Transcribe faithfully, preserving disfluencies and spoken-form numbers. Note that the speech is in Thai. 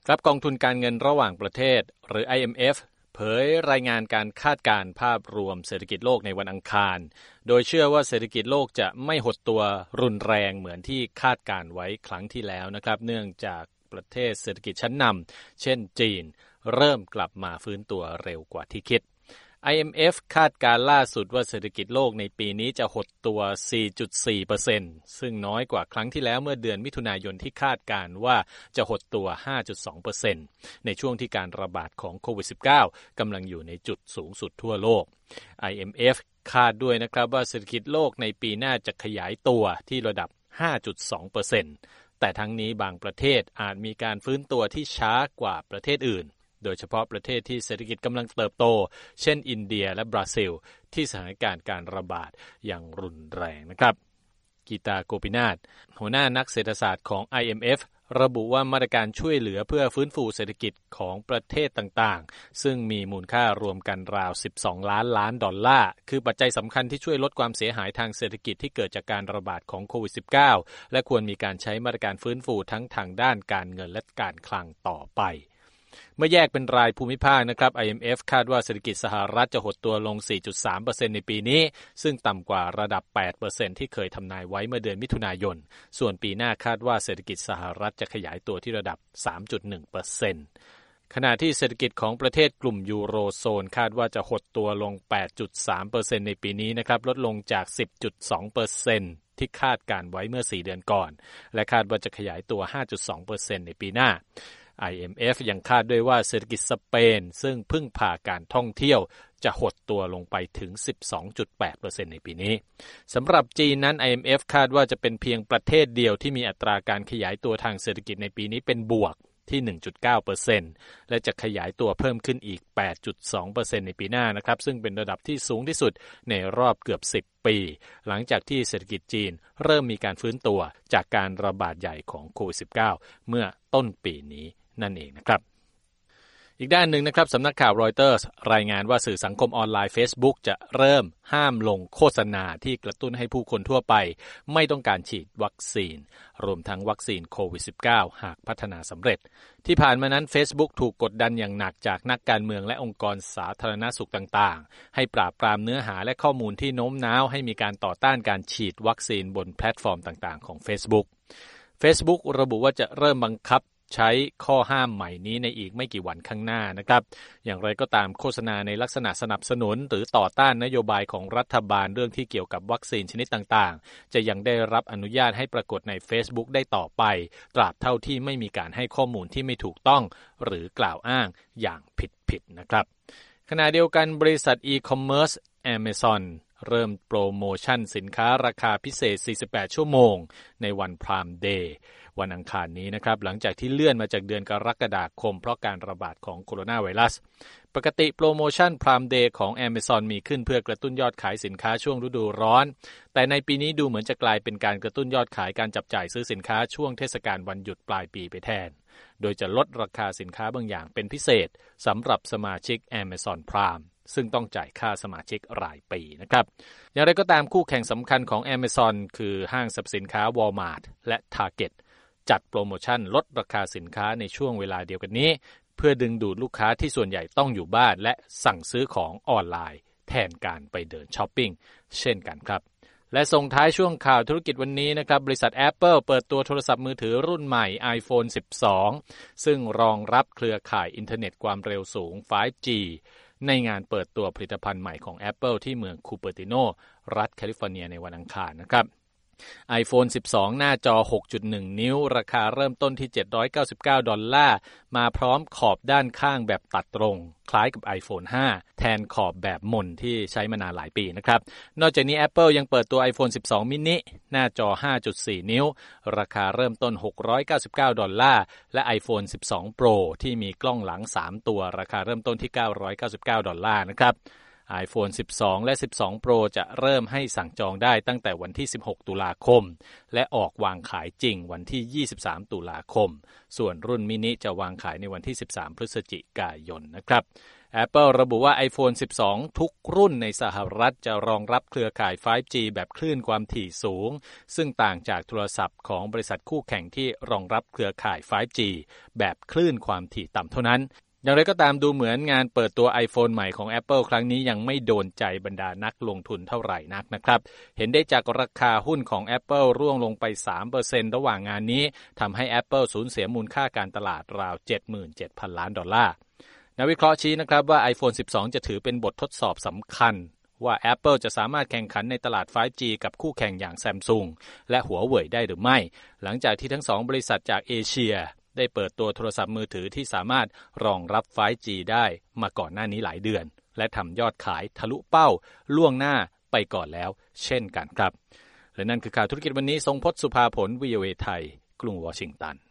ครับกองทุนการเงินระหว่างประเทศหรือ ไอ เอ็ม เอฟ เผยรายงานการคาดการณ์ภาพรวมเศรษฐกิจโลกในวันอังคารโดยเชื่อว่าเศรษฐกิจโลกจะไม่หดตัวรุนแรงเหมือนที่คาดการไว้ครั้งที่แล้วนะครับเนื่องจากประเทศเศรษฐกิจชั้นนำเช่นจีนเริ่มกลับมาฟื้นตัวเร็วกว่าที่คิด ไอ เอ็ม เอฟ คาดการล่าสุดว่าเศรษฐกิจโลกในปีนี้จะหดตัว สี่จุดสี่เปอร์เซ็นต์ ซึ่งน้อยกว่าครั้งที่แล้วเมื่อเดือนมิถุนายนที่คาดการว่าจะหดตัว ห้าจุดสองเปอร์เซ็นต์ ในช่วงที่การระบาดของโควิด สิบเก้า กำลังอยู่ในจุดสูงสุดทั่วโลก ไอ เอ็ม เอฟ คาดด้วยนะครับว่าเศรษฐกิจโลกในปีหน้าจะขยายตัวที่ระดับ ห้าจุดสองเปอร์เซ็นต์ แต่ทั้งนี้บางประเทศอาจมีการฟื้นตัวที่ช้ากว่าประเทศอื่นโดยเฉพาะประเทศที่เศรษฐกิจกำลังเติบโตเช่นอินเดียและบราซิลที่สถานการณ์การระบาดอย่างรุนแรงนะครับกีตาโกปินาถหัวหน้านักเศรษฐศาสตร์ของ ไอ เอ็ม เอฟ ระบุว่ามาตรการช่วยเหลือเพื่อฟื้นฟูเศรษฐกิจของประเทศต่างๆซึ่งมีมูลค่ารวมกันราวสิบสองล้านล้านดอลลาร์คือปัจจัยสำคัญที่ช่วยลดความเสียหายทางเศรษฐกิจที่เกิดจากการระบาดของโควิด สิบเก้า และควรมีการใช้มาตรการฟื้นฟูทั้งทางด้านการเงินและการคลังต่อไปเมื่อแยกเป็นรายภูมิภาคนะครับ ไอ เอ็ม เอฟ คาดว่าเศรษฐกิจสหรัฐจะหดตัวลง สี่จุดสามเปอร์เซ็นต์ ในปีนี้ซึ่งต่ำกว่าระดับ แปดเปอร์เซ็นต์ ที่เคยทำนายไว้เมื่อเดือนมิถุนายนส่วนปีหน้าคาดว่าเศรษฐกิจสหรัฐจะขยายตัวที่ระดับ สามจุดหนึ่งเปอร์เซ็นต์ ขณะที่เศรษฐกิจของประเทศกลุ่มยูโรโซนคาดว่าจะหดตัวลง แปดจุดสามเปอร์เซ็นต์ ในปีนี้นะครับลดลงจาก สิบจุดสองเปอร์เซ็นต์ ที่คาดการไว้เมื่อสี่เดือนก่อนและคาดว่าจะขยายตัว ห้าจุดสองเปอร์เซ็นต์ ในปีหน้าไอ เอ็ม เอฟ ยังคาดด้วยว่าเศรษฐกิจสเปนซึ่งพึ่งพาการท่องเที่ยวจะหดตัวลงไปถึง สิบสองจุดแปดเปอร์เซ็นต์ ในปีนี้สำหรับจีนนั้น ไอ เอ็ม เอฟ คาดว่าจะเป็นเพียงประเทศเดียวที่มีอัตราการขยายตัวทางเศรษฐกิจในปีนี้เป็นบวกที่ หนึ่งจุดเก้าเปอร์เซ็นต์ และจะขยายตัวเพิ่มขึ้นอีก แปดจุดสองเปอร์เซ็นต์ ในปีหน้านะครับซึ่งเป็นระดับที่สูงที่สุดในรอบเกือบสิบปีหลังจากที่เศรษฐกิจจีนเริ่มมีการฟื้นตัวจากการระบาดใหญ่ของโควิด สิบเก้า เมื่อต้นปีนี้นั่นเองนะครับอีกด้านหนึ่งนะครับสำนักข่าวรอยเตอร์สรายงานว่าสื่อสังคมออนไลน์ Facebook จะเริ่มห้ามลงโฆษณาที่กระตุ้นให้ผู้คนทั่วไปไม่ต้องการฉีดวัคซีนรวมทั้งวัคซีนโควิด สิบเก้า หากพัฒนาสำเร็จที่ผ่านมานั้น Facebook ถูกกดดันอย่างหนักจากนักการเมืองและองค์กรสาธารณสุขต่างๆให้ปราบปรามเนื้อหาและข้อมูลที่โน้มน้าวให้มีการต่อต้านการฉีดวัคซีนบนแพลตฟอร์มต่างๆของ Facebook Facebook ระบุว่าจะเริ่มบังคับใช้ข้อห้ามใหม่นี้ในอีกไม่กี่วันข้างหน้านะครับอย่างไรก็ตามโฆษณาในลักษณะสนับสนุนหรือต่อต้านนโยบายของรัฐบาลเรื่องที่เกี่ยวกับวัคซีนชนิดต่างๆจะยังได้รับอนุญาตให้ปรากฏใน Facebook ได้ต่อไปตราบเท่าที่ไม่มีการให้ข้อมูลที่ไม่ถูกต้องหรือกล่าวอ้างอย่างผิดๆนะครับขณะเดียวกันบริษัทอีคอมเมิร์ซ Amazon เริ่มโปรโมชั่นสินค้าราคาพิเศษสี่สิบแปดชั่วโมงในวัน Prime Dayวันอังคารนี้นะครับหลังจากที่เลื่อนมาจากเดือนกรกฎาคมเพราะการระบาดของโคโรนาไวรัสปกติโปรโมชั่น Prime Day ของ Amazon มีขึ้นเพื่อกระตุ้นยอดขายสินค้าช่วงฤดูร้อนแต่ในปีนี้ดูเหมือนจะกลายเป็นการกระตุ้นยอดขายการจับจ่ายซื้อสินค้าช่วงเทศกาลวันหยุดปลายปีไปแทนโดยจะลดราคาสินค้าบางอย่างเป็นพิเศษสำหรับสมาชิก Amazon Prime ซึ่งต้องจ่ายค่าสมาชิกรายปีนะครับอย่างไรก็ตามคู่แข่งสำคัญของ Amazon คือห้างสรรพสินค้า Walmart และ Targetจัดโปรโมชั่นลดราคาสินค้าในช่วงเวลาเดียวกันนี้เพื่อดึงดูดลูกค้าที่ส่วนใหญ่ต้องอยู่บ้านและสั่งซื้อของออนไลน์แทนการไปเดินช้อปปิ้งเช่นกันครับและส่งท้ายช่วงข่าวธุรกิจวันนี้นะครับบริษัท Apple เปิดตัวโทรศัพท์มือถือรุ่นใหม่ iPhone สิบสอง ซึ่งรองรับเครือข่ายอินเทอร์เน็ตความเร็วสูง ไฟว์จี ในงานเปิดตัวผลิตภัณฑ์ใหม่ของ Apple ที่เมืองคูเปอร์ติโนรัฐแคลิฟอร์เนียในวันอังคารนะครับiPhone สิบสอง หน้าจอ หกจุดหนึ่ง นิ้วราคาเริ่มต้นที่เจ็ดร้อยเก้าสิบเก้าดอลลาร์มาพร้อมขอบด้านข้างแบบตัดตรงคล้ายกับ iPhone ห้าแทนขอบแบบมนที่ใช้มานานหลายปีนะครับนอกจากนี้ Apple ยังเปิดตัว iPhone สิบสอง mini หน้าจอ ห้าจุดสี่ นิ้วราคาเริ่มต้นหกร้อยเก้าสิบเก้าดอลลาร์และ iPhone สิบสอง Pro ที่มีกล้องหลังสามตัวราคาเริ่มต้นที่เก้าร้อยเก้าสิบเก้าดอลลาร์นะครับ iPhone สิบสอง และ สิบสอง Pro จะเริ่มให้สั่งจองได้ตั้งแต่วันที่ สิบหก ตุลาคมและออกวางขายจริงวันที่ ยี่สิบสาม ตุลาคมส่วนรุ่นมินิจะวางขายในวันที่ สิบสาม พฤศจิกายนนะครับApple ระบุว่า iPhone สิบสอง ทุกรุ่นในสหรัฐจะรองรับเครือข่าย ไฟว์จี แบบคลื่นความถี่สูงซึ่งต่างจากโทรศัพท์ของบริษัทคู่แข่งที่รองรับเครือข่าย ไฟว์จี แบบคลื่นความถี่ต่ำเท่านั้นอย่างไรก็ตามดูเหมือนงานเปิดตัว iPhone ใหม่ของ Apple ครั้งนี้ยังไม่โดนใจบรรดานักลงทุนเท่าไหร่นักนะครับเห็นได้จากราคาหุ้นของ Apple ร่วงลงไป สามเปอร์เซ็นต์ ระหว่างงานนี้ทำให้ Apple สูญเสียมูลค่าการตลาดราว เจ็ดหมื่นเจ็ดพัน ล้านดอลลาร์นักวิเคราะห์ชี้นะครับว่า iPhone สิบสอง จะถือเป็นบททดสอบสำคัญว่า Apple จะสามารถแข่งขันในตลาด ไฟว์จี กับคู่แข่งอย่าง Samsung และหัวเว่ยได้หรือไม่หลังจากที่ทั้งสองบริษัทจากเอเชียได้เปิดตัวโทรศัพท์มือถือที่สามารถรองรับ ไฟว์จี ได้มาก่อนหน้านี้หลายเดือนและทำยอดขายทะลุเป้าล่วงหน้าไปก่อนแล้วเช่นกันครับและนั่นคือข่าวธุรกิจวันนี้ทรงพจน์สุภาผล วี โอ เอ ไทยกรุงวอชิงตัน